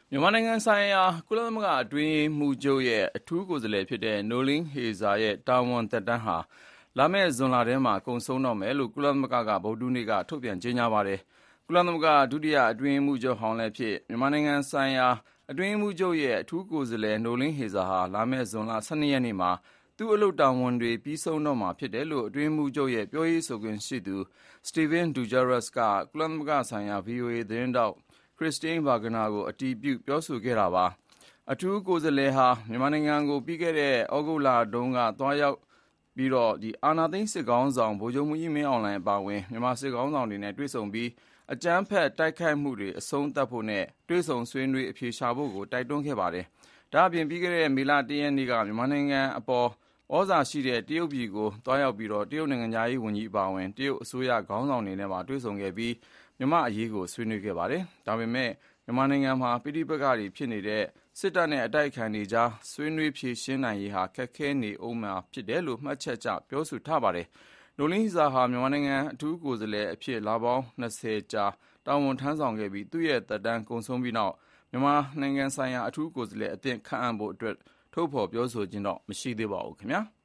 မြန်မာနိုင်ငံဆိုင်ရာကုလသမဂ္ဂအတွင်းရေးမှူးချုပ်ရဲ့အထူးကိုယ်စားလှယ်ဖြစ်တဲ့ Noeleen Heyzer ရဲ့တာဝန်သက်တမ်းဟာလာမယ့်ဇွန်လထဲမှာကုန်ဆုံးတော့မယ်လို့ကုလသမဂ္ဂကဗုဒ္ဓဟူးနေ့ကထုတ်ပြန်ကြေညာပါတယ်။ကုလသမဂ္ဂဒုတိယအတွင်းရေးမှူးချုပ်ဟောင်းလည်းဖြစ်မြန်မာနိုင်ငံဆိုင်ရာအတွင်းရေးမှူးချုပ်ရဲ့အထူးကိုယ်စားလှယ် Noeleen Heyzer ဟာလာမယ့်ဇွန်လ12ရက်နေ့မှာသူ့အလုပ်တာဝန်တွေပြီးဆုံးတော့မှာဖြစ်တယ်လို့အတွင်းရေးမှူးချုပ်ရဲ့ပြောရေးဆိုခွင့်ရှိသူ Stéphane Dujarric ကကုလသမဂ္ဂဆိုင်ရာ VOA သတင်းထောက်Christine Burgner ကိုအတည်ပြုပြောဆိုခဲ့တာပါ။အထူးကိုယ်စားလှယ်ဟာမြန်မာနိုင်ငံကိုပြီးခဲ့တဲ့ဩဂုတ်လတုန်းကသွားရောက်ပြီးအာဏာသိမ်းစစ်ကောင်ဆောင်ဗိုလ်ချုပ်မှူးကြီးမင်းအောင်လှိုင်အပါအဝင်မြန်မာစစ်ကောင်ဆောင်တွေနဲ့တွေ့ဆုံပြီးအကြမ်းဖက်တိုက်ခိုက်မှုတွေအဆုံးသတ်ဖို့နဲ့တွေ့ဆုံဆွေးနွေးအဖြေရှာဖို့ကိုတိုက်တွန်းခဲ့ပါတယ်။ဒါ့အပြင်ပြီးခဲ့တဲ့မေလ1ရက်နေ့ကမြန်မာနိုင်ငံအပေါ်ဩဇာရှိတဲ့တရုတ်ပြည်ကိုသွားရောက်ပြီးတရုတ်နိုင်ငံသားရေးဝန်ကြီးအပါအဝင်တရုတ်အစိုးရခေါင်းဆောင်တွေနဲ့ပါတွေ့ဆုံခဲ့ပြီးမြန်မာအရေးကိုဆွေးနွေးခဲ့ပါတယ်။ဒါပေမဲ့မြန်မာနိုင်ငံမှာပဋိပက္ခတွေဖြစ်နေတဲ့စစ်တပ်နဲ့အတိုက်အခံတွေကြားဆွေးနွေးဖြေရှင်းနိုင်ရေးဟာခက်ခဲနေဦးမှာဖြစ်တယ်လို့မှတ်ချက်ချပြောဆိုထားပါတယ်။ Noeleen Heyzer ဟာမြန်မာနိုင်ငံအထူးကိုယ်စားလှယ်အဖြစ်လပေါင်း20ကြာတာဝန်ထမ်းဆောင်ခဲ့ပြီးသူ့ရဲ့သက်တမ်းကုန်ဆုံးပြီးနောက်မြန်မာနိုင်ငံဆိုင်ရာအထူးကိုယ်စားလှယ်အသစ်ခန့်အပ်ဖို့အတွက်ထုတ်ဖော်ပြောဆိုခြင်းတော့မရှိသေးပါဘူးခင်ဗျာ။